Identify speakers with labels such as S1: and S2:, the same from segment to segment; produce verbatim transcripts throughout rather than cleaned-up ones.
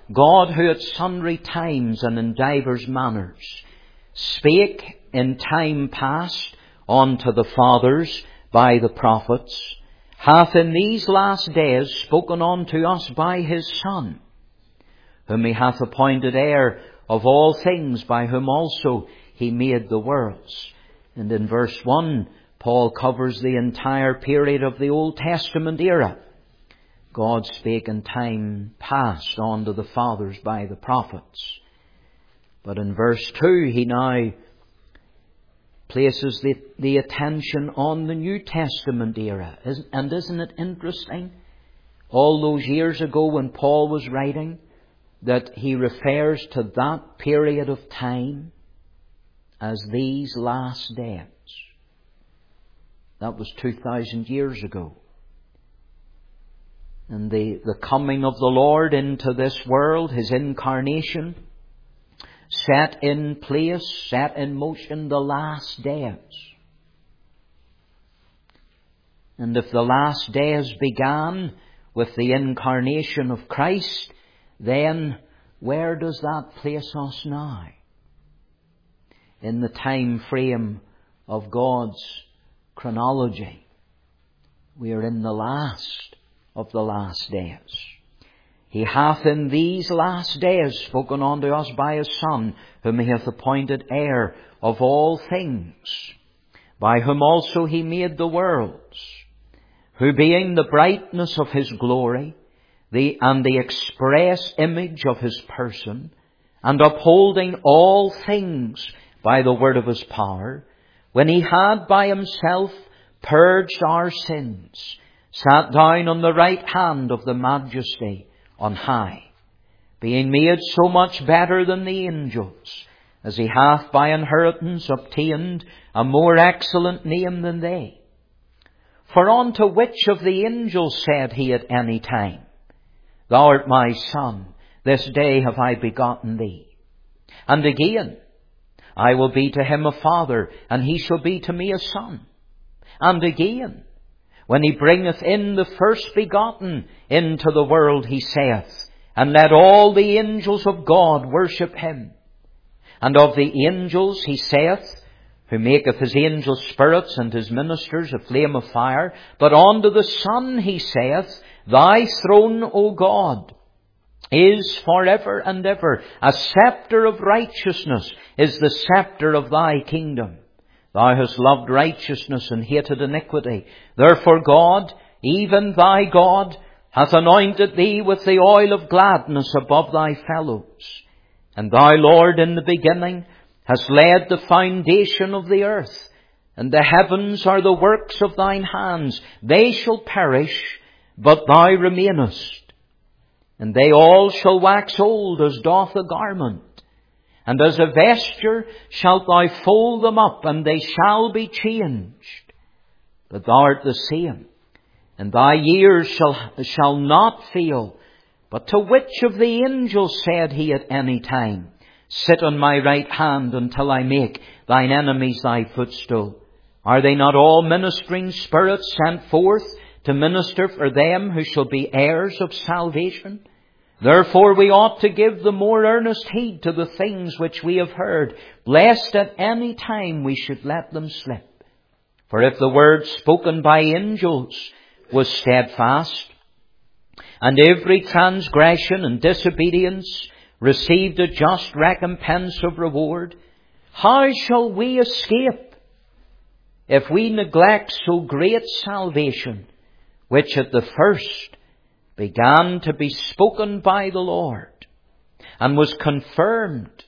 S1: God, who at sundry times and in divers manners spake in time past unto the fathers by the prophets, hath in these last days spoken unto us by his Son, whom he hath appointed heir of all things, by whom also he made the worlds. And in verse one, Paul covers the entire period of the Old Testament era. God spake in time past unto the fathers by the prophets. But in verse two, he now places the, the attention on the New Testament era. And isn't it interesting? All those years ago when Paul was writing, that he refers to that period of time as these last days. That was two thousand years ago. And the, the coming of the Lord into this world, his incarnation, set in place, set in motion the last days. And if the last days began with the incarnation of Christ, then where does that place us now? In the time frame of God's chronology. We are in the last of the last days. He hath in these last days spoken unto us by his Son, whom he hath appointed heir of all things, by whom also he made the worlds, who being the brightness of his glory, the and the express image of his person, and upholding all things by the word of his power, when he had by himself purged our sins, sat down on the right hand of the Majesty on high, being made so much better than the angels, as he hath by inheritance obtained a more excellent name than they. For unto which of the angels said he at any time, Thou art my Son, this day have I begotten thee? And again, I will be to him a father, and he shall be to me a son. And again, when he bringeth in the first begotten into the world, he saith, And let all the angels of God worship him. And of the angels he saith, Who maketh his angels spirits and his ministers a flame of fire. But unto the Son he saith, Thy throne, O God, is forever and ever. A scepter of righteousness is the scepter of thy kingdom. Thou hast loved righteousness and hated iniquity. Therefore God, even thy God, hath anointed thee with the oil of gladness above thy fellows. And thou, Lord, in the beginning, hast laid the foundation of the earth. And the heavens are the works of thine hands. They shall perish, but thou remainest. And they all shall wax old as doth a garment. And as a vesture shalt thou fold them up, and they shall be changed. But thou art the same, and thy years shall, shall not fail. But to which of the angels said he at any time, Sit on my right hand until I make thine enemies thy footstool? Are they not all ministering spirits sent forth to minister for them who shall be heirs of salvation? Therefore we ought to give the more earnest heed to the things which we have heard, lest at any time we should let them slip. For if the word spoken by angels was steadfast, and every transgression and disobedience received a just recompense of reward, how shall we escape if we neglect so great salvation, which at the first began to be spoken by the Lord, and was confirmed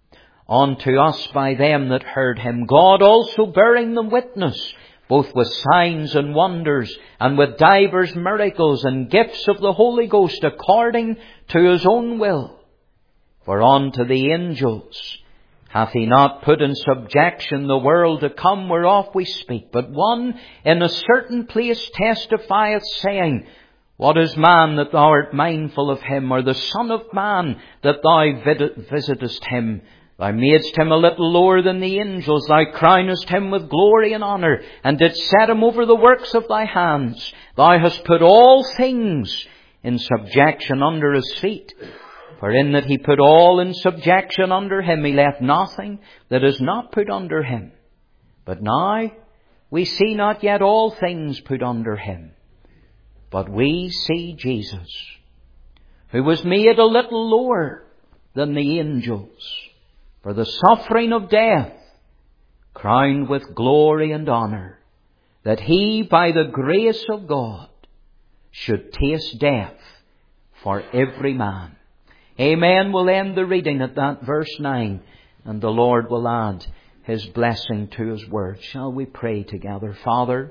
S1: unto us by them that heard him, God also bearing them witness, both with signs and wonders, and with divers miracles and gifts of the Holy Ghost, according to his own will. For unto the angels hath he not put in subjection the world to come whereof we speak, but one in a certain place testifieth, saying, What is man that thou art mindful of him, or the son of man that thou visitest him? Thou madest him a little lower than the angels. Thou crownest him with glory and honour, and didst set him over the works of thy hands. Thou hast put all things in subjection under his feet. For in that he put all in subjection under him, he left nothing that is not put under him. But now we see not yet all things put under him. But we see Jesus, who was made a little lower than the angels, for the suffering of death, crowned with glory and honour, that he, by the grace of God, should taste death for every man. Amen. We'll end the reading at that verse nine, and the Lord will add His blessing to His word. Shall we pray together? Father,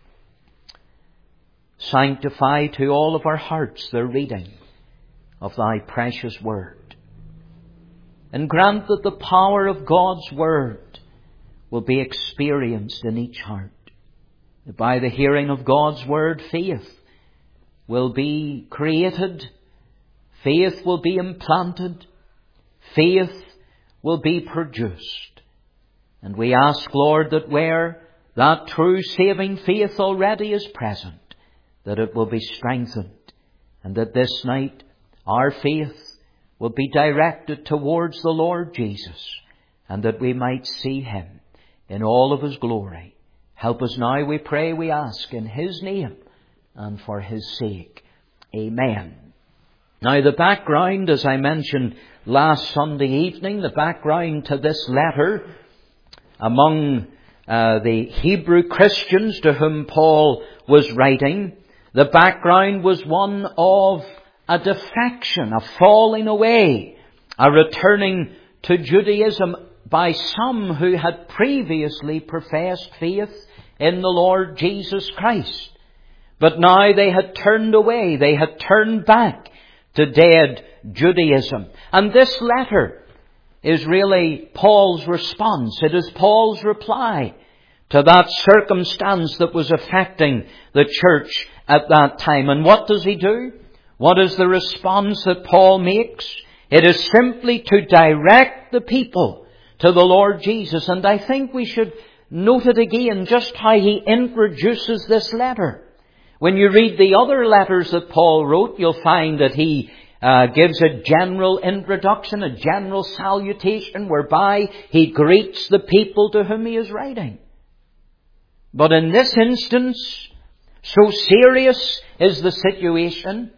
S1: sanctify to all of our hearts the reading of Thy precious word, and grant that the power of God's word will be experienced in each heart. That by the hearing of God's word, faith will be created, faith will be implanted, faith will be produced. And we ask, Lord, that where that true saving faith already is present, that it will be strengthened, and that this night our faith will be directed towards the Lord Jesus, and that we might see Him in all of His glory. Help us now, we pray, we ask, in His name and for His sake. Amen. Now the background, as I mentioned last Sunday evening, the background to this letter among uh, the Hebrew Christians to whom Paul was writing, the background was one of a defection, a falling away, a returning to Judaism by some who had previously professed faith in the Lord Jesus Christ. But now they had turned away, they had turned back to dead Judaism. And this letter is really Paul's response. It is Paul's reply to that circumstance that was affecting the church at that time. And what does he do? What is the response that Paul makes? It is simply to direct the people to the Lord Jesus. And I think we should note it again, just how he introduces this letter. When you read the other letters that Paul wrote, you'll find that he uh, gives a general introduction, a general salutation, whereby he greets the people to whom he is writing. But in this instance, so serious is the situation,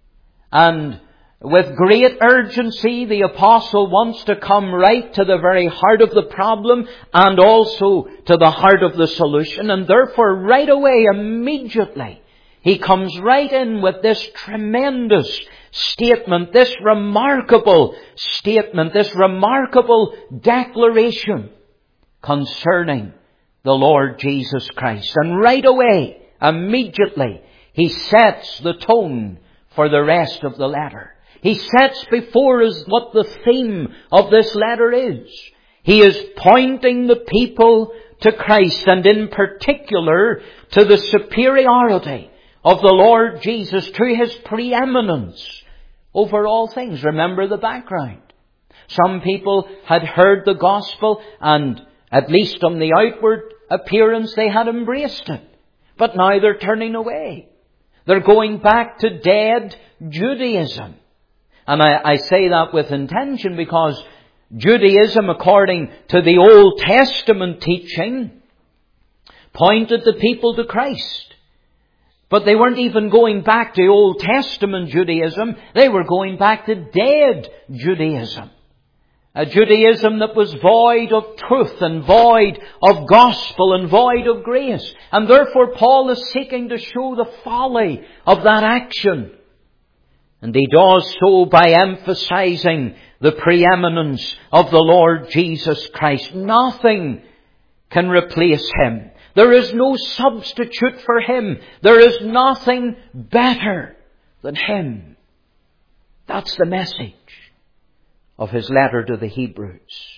S1: and with great urgency, the apostle wants to come right to the very heart of the problem and also to the heart of the solution. And therefore, right away, immediately, he comes right in with this tremendous statement, this remarkable statement, this remarkable declaration concerning the Lord Jesus Christ. And right away, immediately, he sets the tone for the rest of the letter. He sets before us what the theme of this letter is. He is pointing the people to Christ, and in particular to the superiority of the Lord Jesus, to His preeminence over all things. Remember the background. Some people had heard the gospel, and at least on the outward appearance they had embraced it. But now they're turning away. They're going back to dead Judaism. And I, I say that with intention because Judaism, according to the Old Testament teaching, pointed the people to Christ. But they weren't even going back to Old Testament Judaism. They were going back to dead Judaism. A Judaism that was void of truth and void of gospel and void of grace. And therefore Paul is seeking to show the folly of that action. And he does so by emphasizing the preeminence of the Lord Jesus Christ. Nothing can replace Him. There is no substitute for Him. There is nothing better than Him. That's the message of his letter to the Hebrews.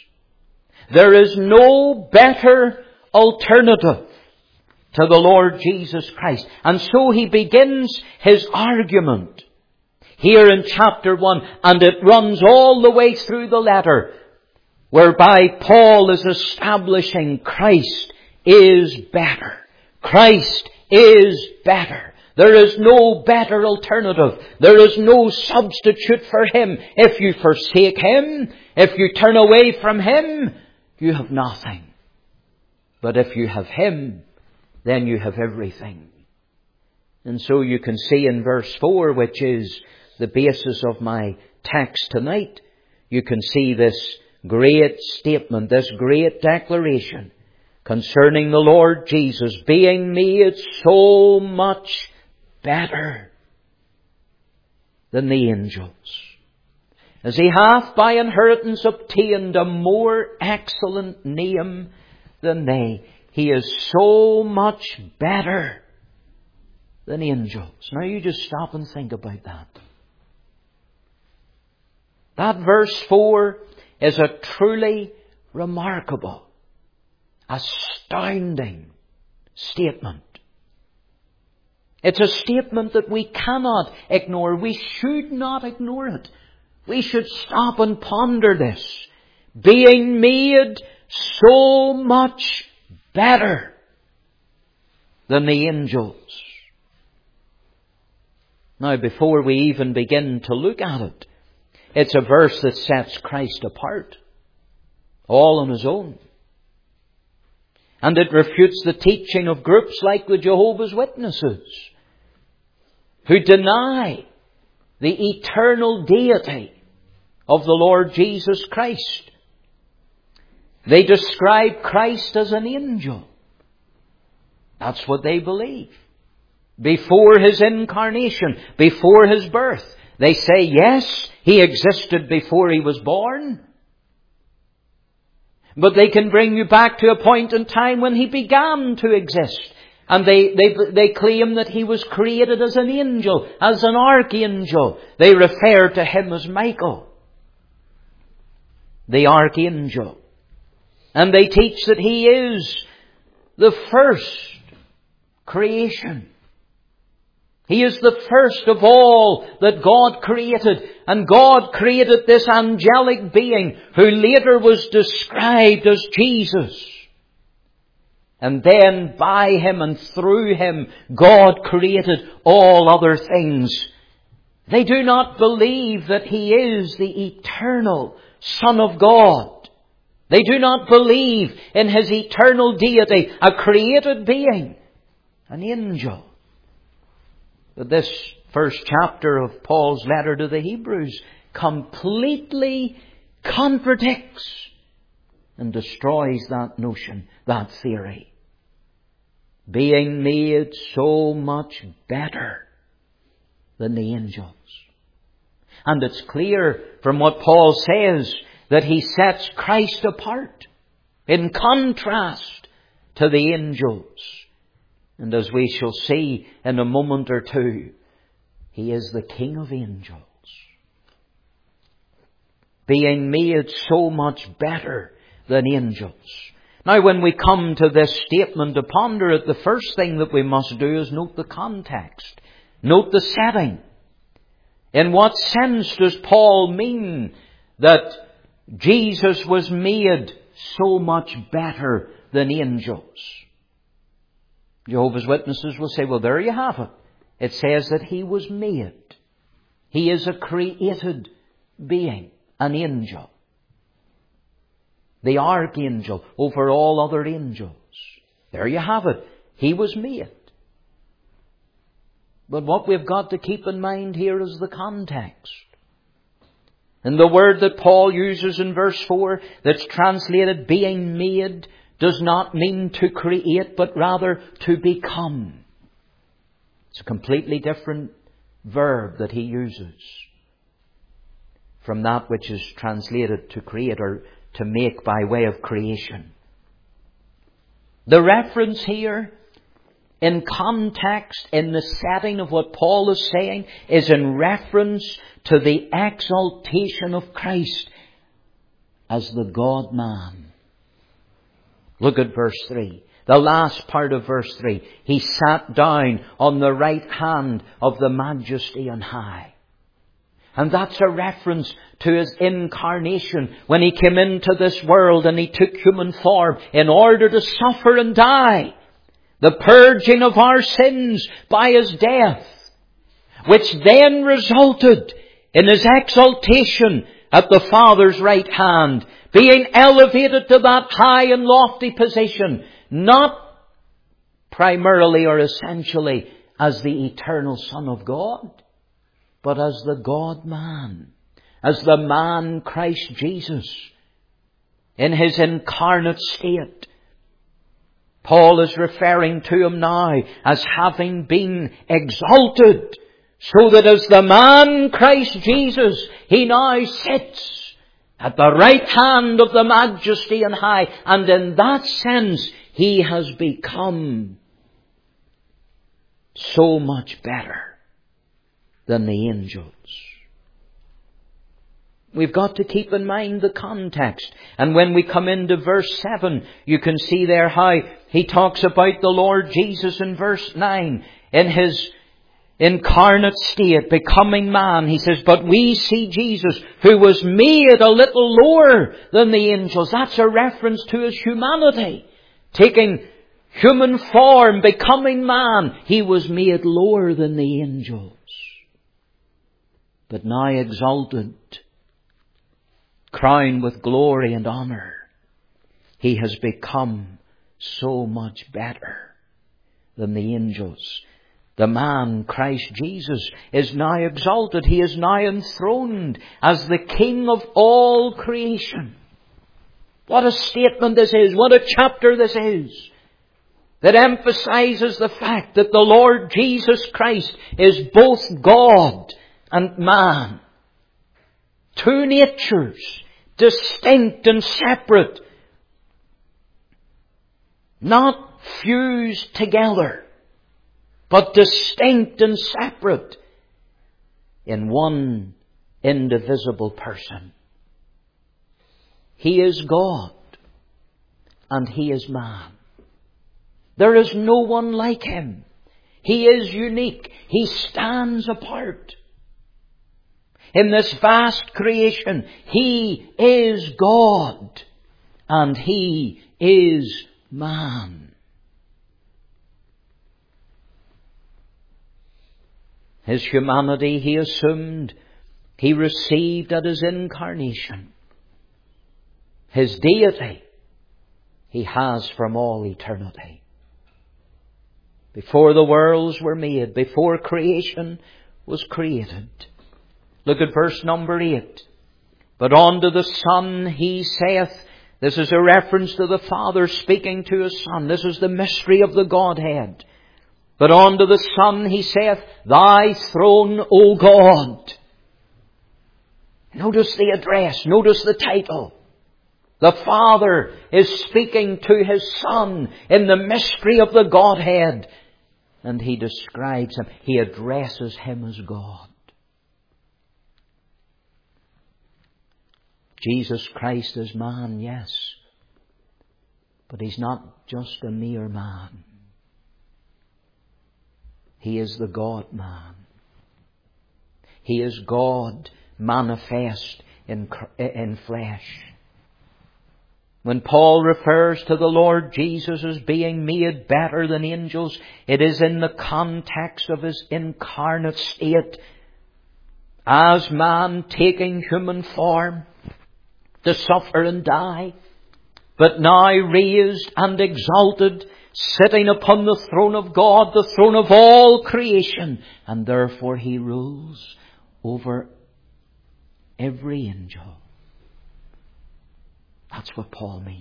S1: There is no better alternative to the Lord Jesus Christ. And so he begins his argument here in chapter one, and it runs all the way through the letter, whereby Paul is establishing Christ is better. Christ is better. There is no better alternative. There is no substitute for Him. If you forsake Him, if you turn away from Him, you have nothing. But if you have Him, then you have everything. And so you can see in verse four, which is the basis of my text tonight, you can see this great statement, this great declaration concerning the Lord Jesus being made so much better than the angels, as He hath by inheritance obtained a more excellent name than they. He is so much better than angels. Now you just stop and think about that. That verse four is a truly remarkable, astounding statement. It's a statement that we cannot ignore. We should not ignore it. We should stop and ponder this. Being made so much better than the angels. Now, before we even begin to look at it, it's a verse that sets Christ apart, all on His own. And it refutes the teaching of groups like the Jehovah's Witnesses, who deny the eternal deity of the Lord Jesus Christ. They describe Christ as an angel. That's what they believe. Before His incarnation, before His birth, they say, yes, He existed before He was born. But they can bring you back to a point in time when He began to exist. And they, they, they claim that He was created as an angel, as an archangel. They refer to Him as Michael, the archangel. And they teach that He is the first creation. He is the first of all that God created. And God created this angelic being who later was described as Jesus. And then by Him and through Him, God created all other things. They do not believe that He is the eternal Son of God. They do not believe in His eternal deity, a created being, an angel. But this first chapter of Paul's letter to the Hebrews completely contradicts and destroys that notion, that theory. Being made so much better than the angels. And it's clear from what Paul says that he sets Christ apart in contrast to the angels. And as we shall see in a moment or two, He is the King of angels. Being made so much better than angels. Now when we come to this statement to ponder it, the first thing that we must do is note the context. Note the setting. In what sense does Paul mean that Jesus was made so much better than angels? Jehovah's Witnesses will say, well, there you have it. It says that He was made. He is a created being, an angel. The archangel over all other angels. There you have it. He was made. But what we've got to keep in mind here is the context. And the word that Paul uses in verse four, that's translated being made, does not mean to create, but rather to become. It's a completely different verb that he uses from that which is translated to create or to make by way of creation. The reference here, in context, in the setting of what Paul is saying, is in reference to the exaltation of Christ as the God-man. Look at verse three. The last part of verse three. He sat down on the right hand of the Majesty on high. And that's a reference to His incarnation when He came into this world and He took human form in order to suffer and die. the purging of our sins by His death, which then resulted in His exaltation at the Father's right hand, being elevated to that high and lofty position, not primarily or essentially as the eternal Son of God, but as the God-man, as the man Christ Jesus, in His incarnate state. Paul is referring to Him now as having been exalted, so that as the man Christ Jesus, He now sits at the right hand of the Majesty on high, and in that sense He has become so much better than the angels. We've got to keep in mind the context. And when we come into verse seven, you can see there how he talks about the Lord Jesus in verse nine. In His incarnate state, becoming man, He says, but we see Jesus, who was made a little lower than the angels. That's a reference to His humanity. Taking human form, becoming man, He was made lower than the angels. But now exalted, crowned with glory and honor, He has become so much better than the angels. The man, Christ Jesus, is now exalted. He is now enthroned as the King of all creation. What a statement this is. What a chapter this is. That emphasizes the fact that the Lord Jesus Christ is both God and man. Two natures, distinct and separate, not fused together, but distinct and separate in one indivisible person. He is God and He is man. There is no one like Him. He is unique. He stands apart. In this vast creation, He is God and He is man. His humanity He assumed, He received at His incarnation. His deity He has from all eternity. Before the worlds were made, before creation was created. Look at verse number eight. But unto the Son He saith, this is a reference to the Father speaking to His Son. This is the mystery of the Godhead. But unto the Son He saith, Thy throne, O God. Notice the address. Notice the title. The Father is speaking to His Son in the mystery of the Godhead. And He describes Him. He addresses Him as God. Jesus Christ is man, yes. But He's not just a mere man. He is the God-man. He is God manifest in, in flesh. When Paul refers to the Lord Jesus as being made better than angels, it is in the context of His incarnate state as man, taking human form to suffer and die, but now raised and exalted, sitting upon the throne of God, the throne of all creation, and therefore He rules over every angel. That's what Paul means.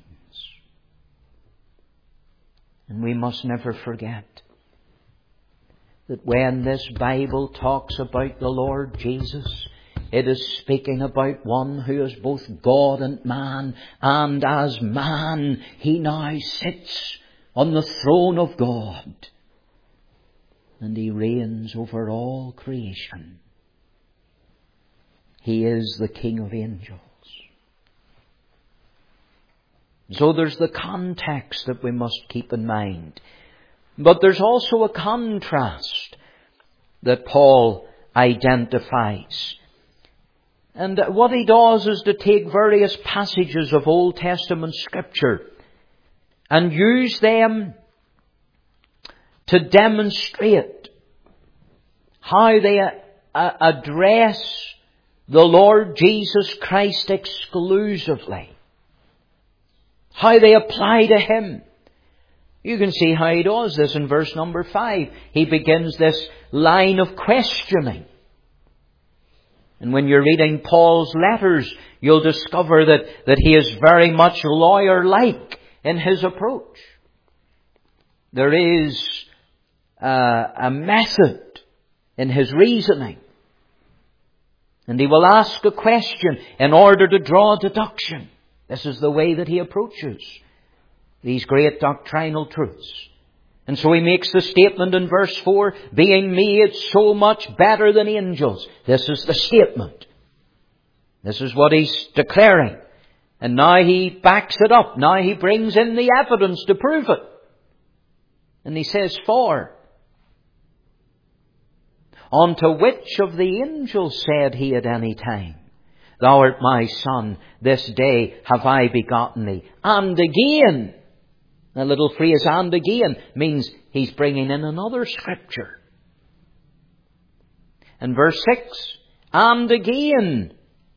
S1: And we must never forget that when this Bible talks about the Lord Jesus, it is speaking about one who is both God and man, and as man He now sits on the throne of God, and He reigns over all creation. He is the King of angels. So there's the context that we must keep in mind. But there's also a contrast that Paul identifies. And what he does is to take various passages of Old Testament Scripture and use them to demonstrate how they uh, address the Lord Jesus Christ exclusively. How they apply to Him. You can see how he does this in verse number five. He begins this line of questioning. And when you're reading Paul's letters, you'll discover that, that he is very much lawyer-like in his approach. There is uh, a method in his reasoning. And he will ask a question in order to draw a deduction. This is the way that he approaches these great doctrinal truths. And so he makes the statement in verse four, being made so much better than angels. This is the statement. This is what he's declaring. And now he backs it up. Now he brings in the evidence to prove it. And he says, for, unto which of the angels said he at any time, Thou art my son, this day have I begotten thee. And again, the little phrase, and again, means he's bringing in another scripture. And verse six, and again,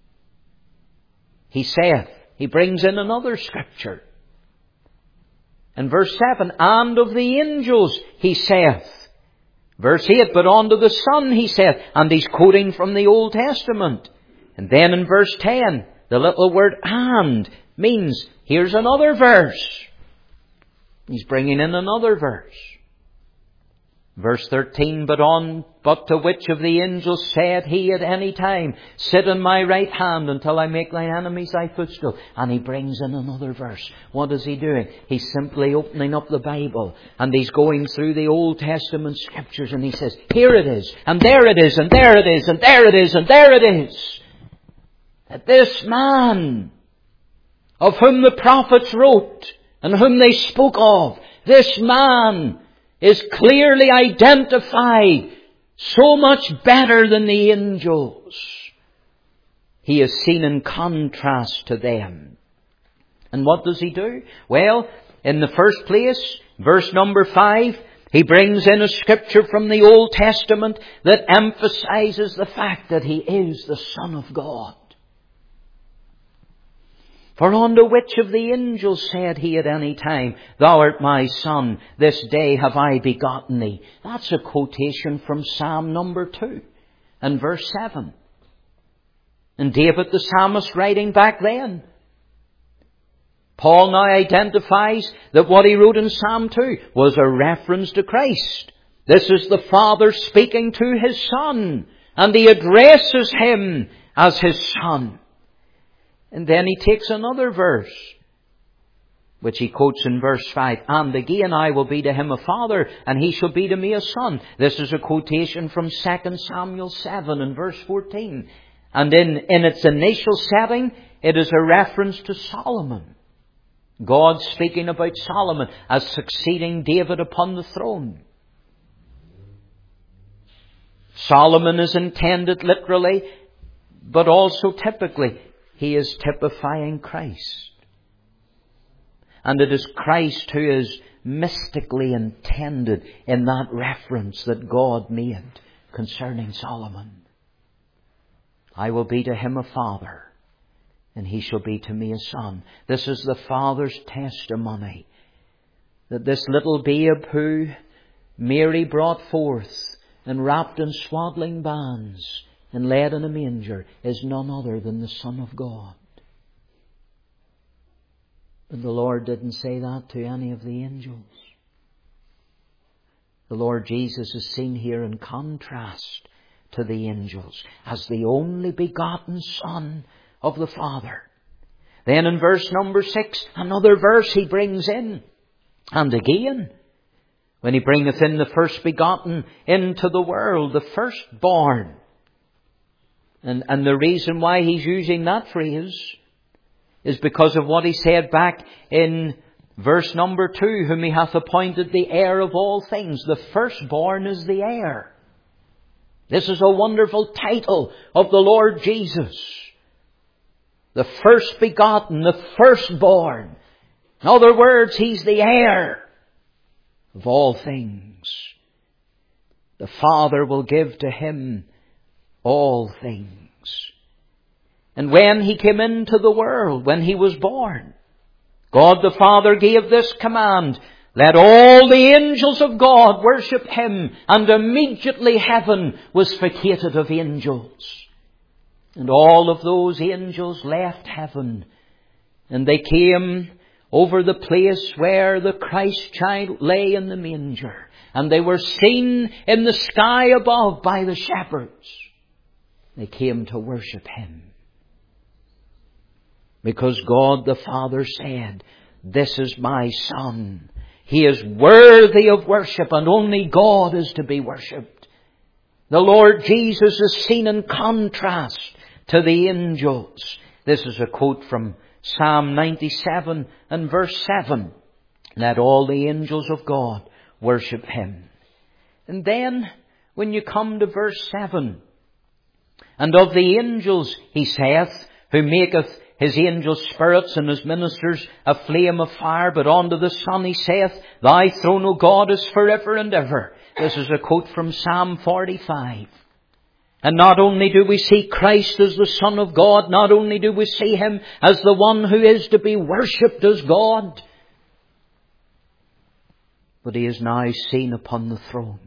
S1: he saith, he brings in another scripture. And verse seven, and of the angels he saith. Verse eight, but unto the Son he saith. And he's quoting from the Old Testament. And then in verse ten, the little word and means, here's another verse. He's bringing in another verse. Verse thirteen, but on, but to which of the angels said he at any time, sit on my right hand until I make thine enemies thy footstool. And he brings in another verse. What is he doing? He's simply opening up the Bible and he's going through the Old Testament scriptures and he says, here it is, and there it is, and there it is, and there it is, and there it is. That this man, of whom the prophets wrote and whom they spoke of, this man is clearly identified so much better than the angels. He is seen in contrast to them. And what does he do? Well, in the first place, verse number five, he brings in a scripture from the Old Testament that emphasizes the fact that he is the Son of God. For unto which of the angels said he at any time, Thou art my son, this day have I begotten thee. That's a quotation from Psalm number two and verse seven. And David the psalmist writing back then. Paul now identifies that what he wrote in Psalm two was a reference to Christ. This is the Father speaking to His Son, and he addresses Him as His Son. And then he takes another verse, which he quotes in verse five. And again I will be to him a father, and he shall be to me a son. This is a quotation from Second Samuel seven and verse fourteen. And in, in its initial setting, it is a reference to Solomon. God speaking about Solomon as succeeding David upon the throne. Solomon is intended literally, but also typically. He is typifying Christ. And it is Christ who is mystically intended in that reference that God made concerning Solomon. I will be to him a father, and he shall be to me a son. This is the Father's testimony that this little babe who Mary brought forth and wrapped in swaddling bands and laid in a manger is none other than the Son of God. But the Lord didn't say that to any of the angels. The Lord Jesus is seen here in contrast to the angels as the only begotten Son of the Father. Then in verse number six, another verse he brings in. And again, when he bringeth in the first begotten into the world, the firstborn. And, and the reason why he's using that phrase is because of what he said back in verse number two, whom he hath appointed the heir of all things. The firstborn is the heir. This is a wonderful title of the Lord Jesus. The first begotten, the firstborn. In other words, he's the heir of all things. The Father will give to Him all things. And when He came into the world, when He was born, God the Father gave this command: let all the angels of God worship Him. And immediately heaven was vacated of angels. And all of those angels left heaven, and they came over the place where the Christ child lay in the manger. And they were seen in the sky above by the shepherds. They came to worship Him. Because God the Father said, this is my Son. He is worthy of worship, and only God is to be worshipped. The Lord Jesus is seen in contrast to the angels. This is a quote from Psalm ninety-seven and verse seven. Let all the angels of God worship Him. And then, when you come to verse seven, and of the angels, He saith, who maketh His angels spirits and His ministers a flame of fire. But unto the Son He saith, Thy throne, O God, is forever and ever. This is a quote from Psalm forty-five. And not only do we see Christ as the Son of God, not only do we see Him as the one who is to be worshipped as God, but He is now seen upon the throne,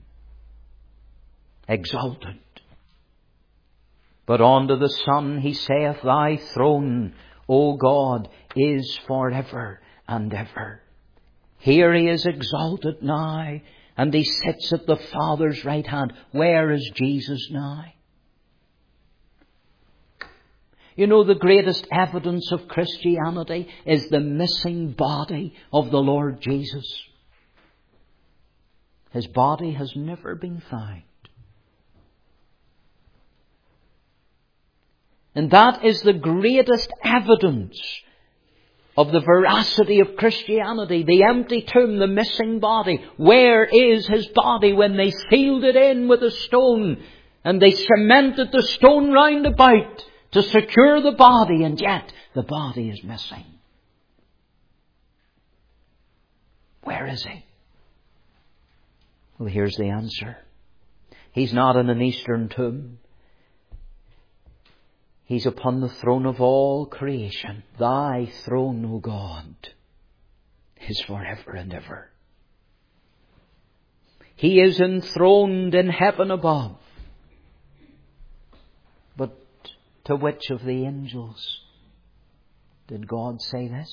S1: exalted. But unto the Son He saith, Thy throne, O God, is forever and ever. Here He is exalted now, and He sits at the Father's right hand. Where is Jesus now? You know, the greatest evidence of Christianity is the missing body of the Lord Jesus. His body has never been found. And that is the greatest evidence of the veracity of Christianity. The empty tomb, the missing body. Where is His body when they sealed it in with a stone and they cemented the stone round about to secure the body, and yet the body is missing? Where is He? Well, here's the answer. He's not in an eastern tomb. He's upon the throne of all creation. Thy throne, O God, is forever and ever. He is enthroned in heaven above. But to which of the angels did God say this?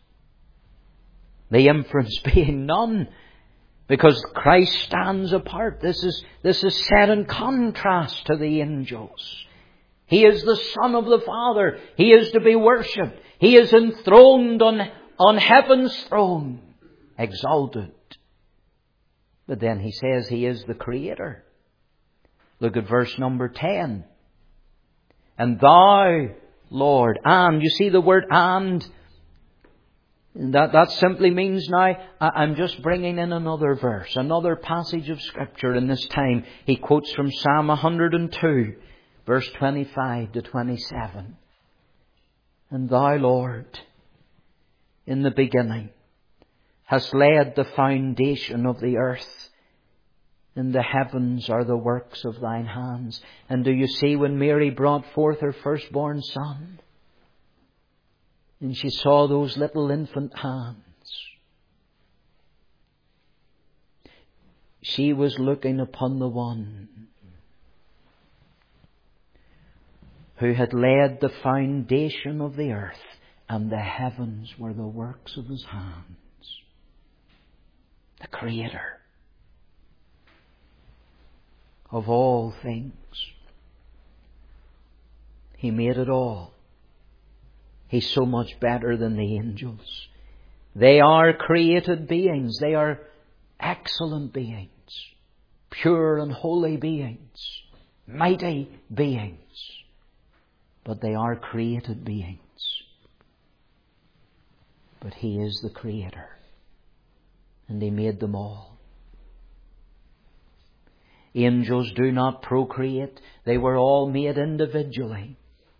S1: The inference being none, because Christ stands apart. This is, this is set in contrast to the angels. He is the Son of the Father. He is to be worshipped. He is enthroned on, on heaven's throne, exalted. But then He says He is the Creator. Look at verse number ten. And Thou, Lord, and, you see the word and, that, that simply means now, I'm just bringing in another verse, another passage of Scripture, and this time he quotes from Psalm one hundred two. Verse twenty-five to twenty-seven. And Thou, Lord, in the beginning, hast laid the foundation of the earth, and the heavens are the works of Thine hands. And do you see when Mary brought forth her firstborn son, and she saw those little infant hands, she was looking upon the one who had laid the foundation of the earth, and the heavens were the works of His hands. The Creator of all things. He made it all. He's so much better than the angels. They are created beings. They are excellent beings. Pure and holy beings. Mighty beings. But they are created beings. But He is the Creator. And He made them all. Angels do not procreate. They were all made individually.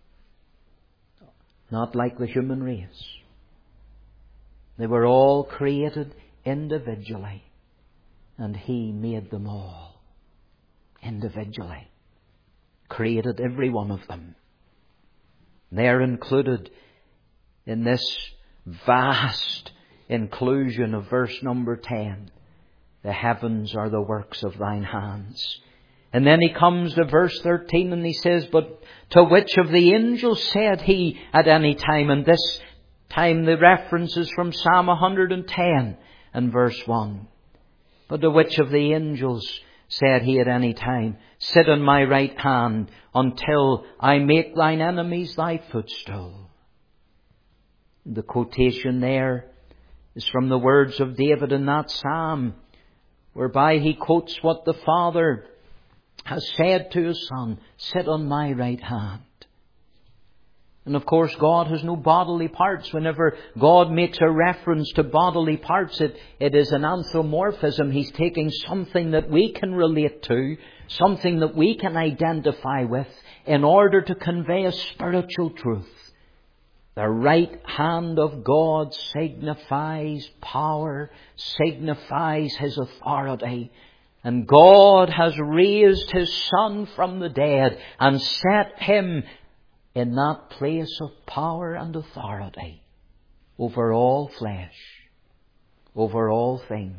S1: Not like the human race. They were all created individually. And He made them all individually. Created every one of them. They're included in this vast inclusion of verse number ten. The heavens are the works of thine hands. And then he comes to verse thirteen and he says, but to which of the angels said he at any time? And this time the reference is from Psalm one hundred ten and verse one. But to which of the angels said he at any time, sit on my right hand until I make thine enemies thy footstool. The quotation there is from the words of David in that psalm, whereby he quotes what the Father has said to His Son, sit on my right hand. And of course God has no bodily parts. Whenever God makes a reference to bodily parts, it, it is an anthropomorphism. He's taking something that we can relate to, something that we can identify with, in order to convey a spiritual truth. The right hand of God signifies power, signifies His authority. And God has raised His Son from the dead and set Him in that place of power and authority over all flesh, over all things,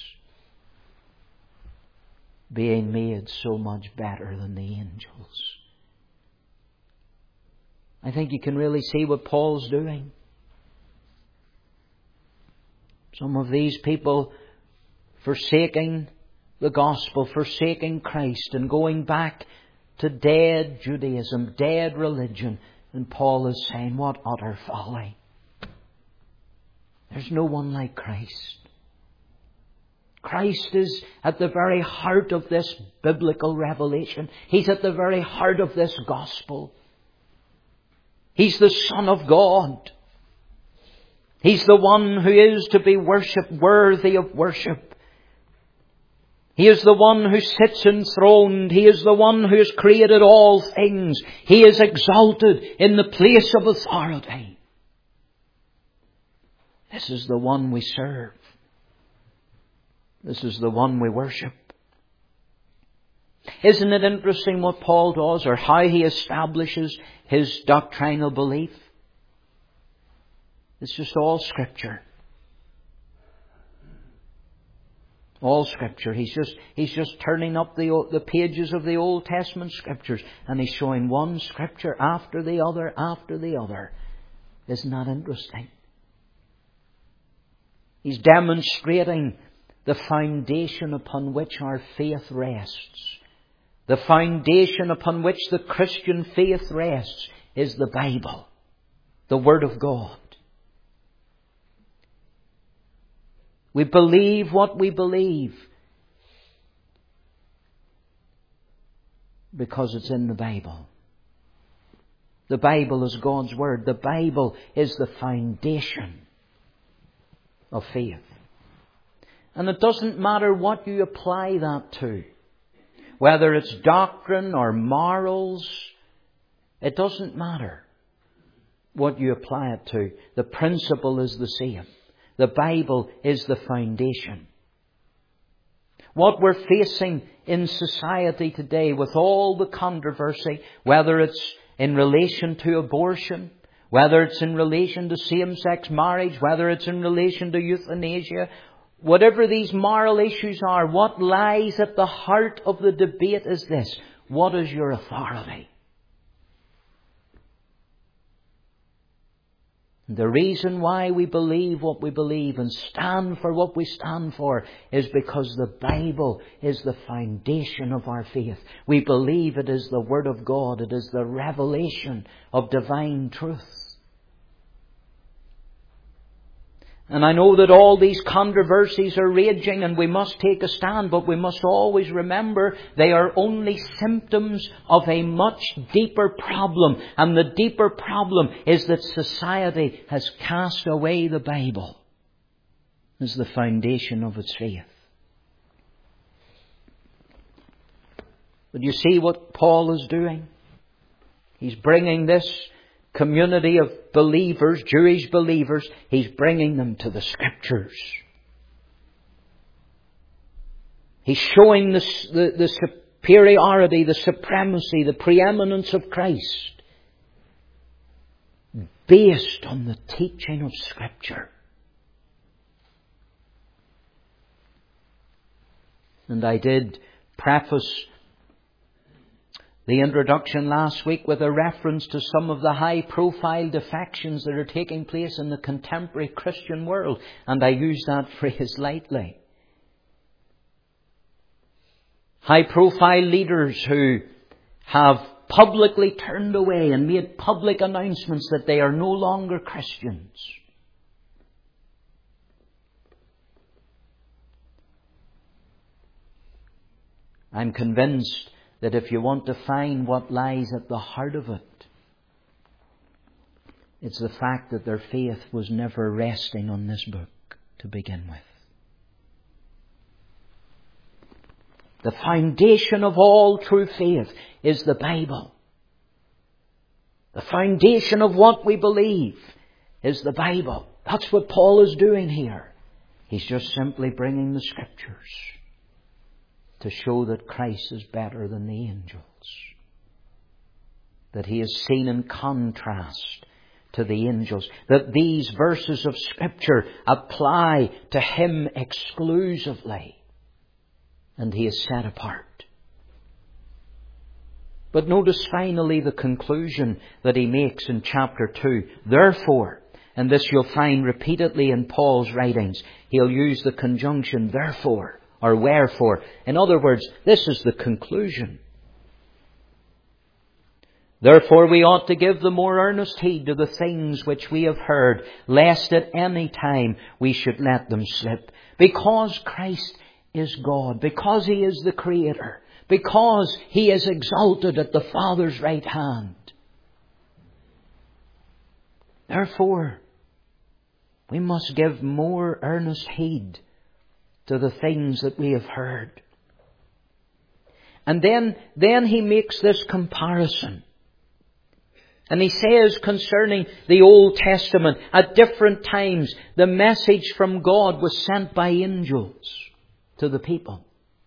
S1: being made so much better than the angels. I think you can really see what Paul's doing. Some of these people forsaking the gospel, forsaking Christ and going back to dead Judaism, dead religion. And Paul is saying, what utter folly. There's no one like Christ. Christ is at the very heart of this biblical revelation. He's at the very heart of this gospel. He's the Son of God. He's the one who is to be worshipped, worthy of worship. He is the one who sits enthroned. He is the one who has created all things. He is exalted in the place of authority. This is the one we serve. This is the one we worship. Isn't it interesting what Paul does, or how he establishes his doctrinal belief? It's just all Scripture. All Scripture. He's just, he's just turning up the, the pages of the Old Testament Scriptures, and he's showing one Scripture after the other, after the other. Isn't that interesting? He's demonstrating the foundation upon which our faith rests. The foundation upon which the Christian faith rests is the Bible, the Word of God. We believe what we believe because it's in the Bible. The Bible is God's Word. The Bible is the foundation of faith. And it doesn't matter what you apply that to. Whether it's doctrine or morals, it doesn't matter what you apply it to. The principle is the same. The Bible is the foundation. What we're facing in society today with all the controversy, whether it's in relation to abortion, whether it's in relation to same-sex marriage, whether it's in relation to euthanasia, whatever these moral issues are, what lies at the heart of the debate is this: what is your authority? The reason why we believe what we believe and stand for what we stand for is because the Bible is the foundation of our faith. We believe it is the Word of God. It is the revelation of divine truth. And I know that all these controversies are raging and we must take a stand, but we must always remember they are only symptoms of a much deeper problem. And the deeper problem is that society has cast away the Bible as the foundation of its faith. But you see what Paul is doing? He's bringing this community of believers, Jewish believers, he's bringing them to the Scriptures. He's showing the, the, the superiority, the supremacy, the preeminence of Christ based on the teaching of Scripture. And I did preface the introduction last week with a reference to some of the high-profile defections that are taking place in the contemporary Christian world. And I use that phrase lightly. High-profile leaders who have publicly turned away and made public announcements that they are no longer Christians. I'm convinced that if you want to find what lies at the heart of it, it's the fact that their faith was never resting on this book to begin with. The foundation of all true faith is the Bible. The foundation of what we believe is the Bible. That's what Paul is doing here. He's just simply bringing the Scriptures to show that Christ is better than the angels. That He is seen in contrast to the angels. That these verses of Scripture apply to Him exclusively. And He is set apart. But notice finally the conclusion that he makes in chapter two. Therefore, and this you'll find repeatedly in Paul's writings, he'll use the conjunction therefore or wherefore. In other words, this is the conclusion. Therefore we ought to give the more earnest heed to the things which we have heard, lest at any time we should let them slip. Because Christ is God, because He is the Creator, because He is exalted at the Father's right hand. Therefore, we must give more earnest heed to the things that we have heard. And then, then he makes this comparison. And he says concerning the Old Testament, at different times, the message from God was sent by angels to the people.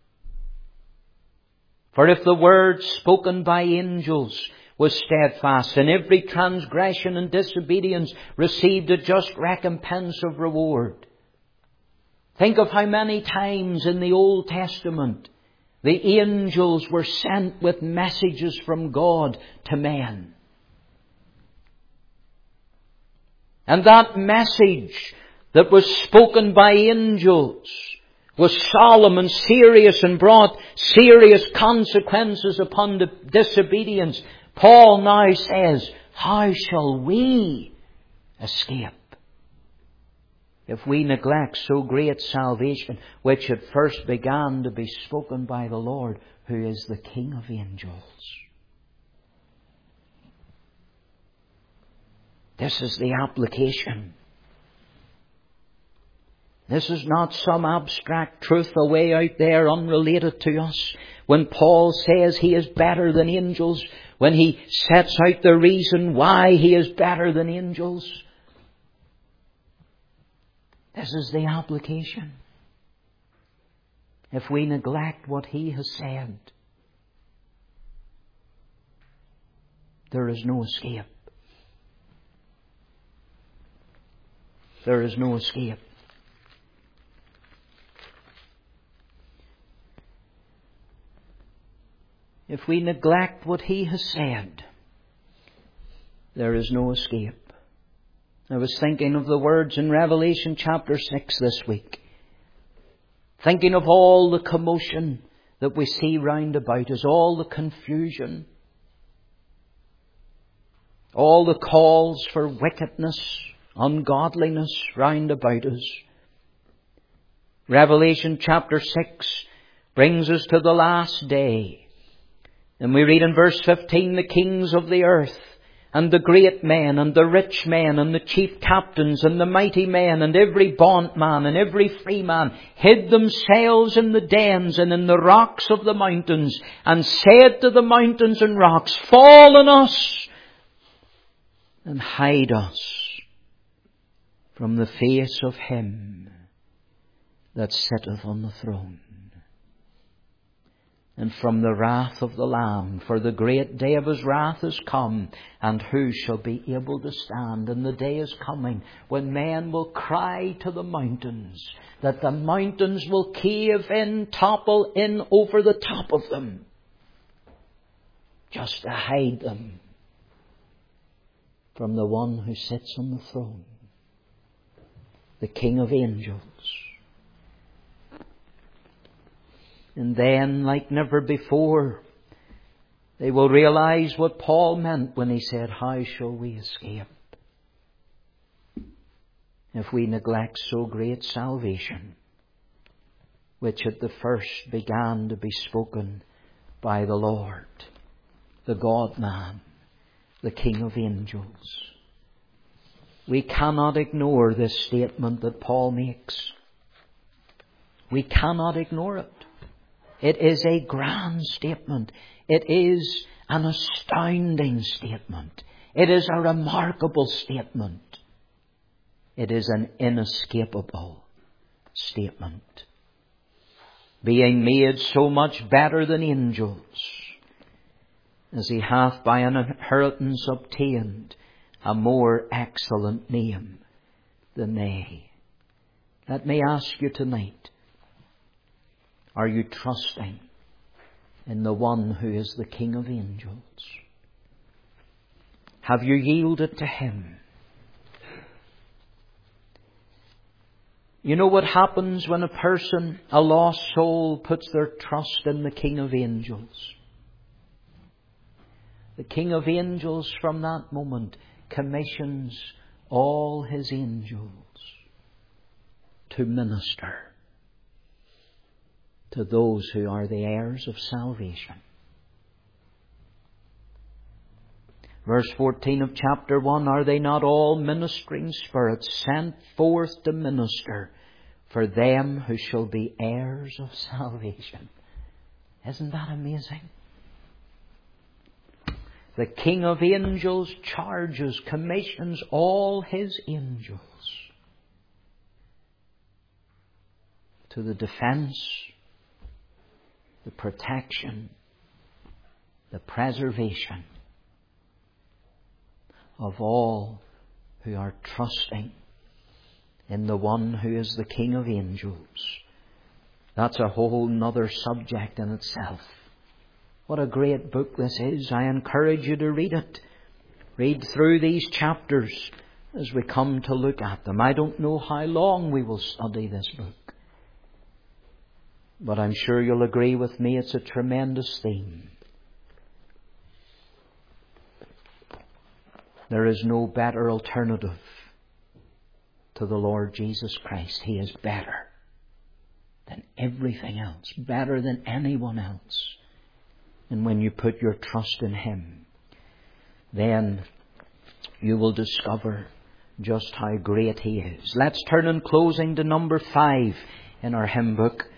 S1: For if the word spoken by angels was steadfast, and every transgression and disobedience received a just recompense of reward. Think of how many times in the Old Testament the angels were sent with messages from God to men. And that message that was spoken by angels was solemn and serious and brought serious consequences upon the disobedience. Paul now says, how shall we escape if we neglect so great salvation, which had first began to be spoken by the Lord, who is the King of angels? This is the application. This is not some abstract truth away out there unrelated to us. When Paul says He is better than angels, when he sets out the reason why He is better than angels, this is the application. If we neglect what He has said, there is no escape. There is no escape. If we neglect what He has said, there is no escape. I was thinking of the words in Revelation chapter six this week. Thinking of all the commotion that we see round about us, all the confusion, all the calls for wickedness, ungodliness round about us. Revelation chapter six brings us to the last day. And we read in verse fifteen, the kings of the earth, and the great men, and the rich men, and the chief captains, and the mighty men, and every bondman, and every free man, hid themselves in the dens and in the rocks of the mountains, and said to the mountains and rocks, fall on us, and hide us from the face of Him that sitteth on the throne. and from the wrath of the Lamb. For the great day of His wrath is come, and who shall be able to stand? And the day is coming when men will cry to the mountains, that the mountains will cave in, topple in over the top of them, just to hide them from the one who sits on the throne, the King of angels. And then, like never before, they will realize what Paul meant when he said, how shall we escape if we neglect so great salvation, which at the first began to be spoken by the Lord, the God-man, the King of angels. We cannot ignore this statement that Paul makes. We cannot ignore it. It is a grand statement. It is an astounding statement. It is a remarkable statement. It is an inescapable statement. Being made so much better than angels, as He hath by an inheritance obtained a more excellent name than they. Let me ask you tonight, are you trusting in the one who is the King of angels? Have you yielded to Him? You know what happens when a person, a lost soul, puts their trust in the King of angels? The King of angels from that moment commissions all His angels to minister to those who are the heirs of salvation. Verse fourteen of chapter one, are they not all ministering spirits sent forth to minister for them who shall be heirs of salvation? Isn't that amazing? The King of angels charges, commissions all His angels to the defense, the protection, the preservation of all who are trusting in the one who is the King of angels. That's a whole nother subject in itself. What a great book this is. I encourage you to read it. Read through these chapters as we come to look at them. I don't know how long we will study this book, but I'm sure you'll agree with me it's a tremendous theme. There is no better alternative to the Lord Jesus Christ. He is better than everything else, better than anyone else. And when you put your trust in Him, then you will discover just how great He is. Let's turn in closing to number five in our hymn book.